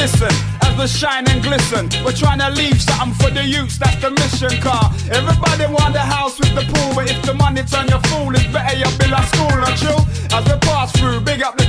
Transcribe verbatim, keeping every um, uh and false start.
listen, as we shine and glisten. We're trying to leave something for the youths, that's the mission car. Everybody want a house with the pool, but if the money turn you fool, it's better you build a school, not true? As we pass through, big up the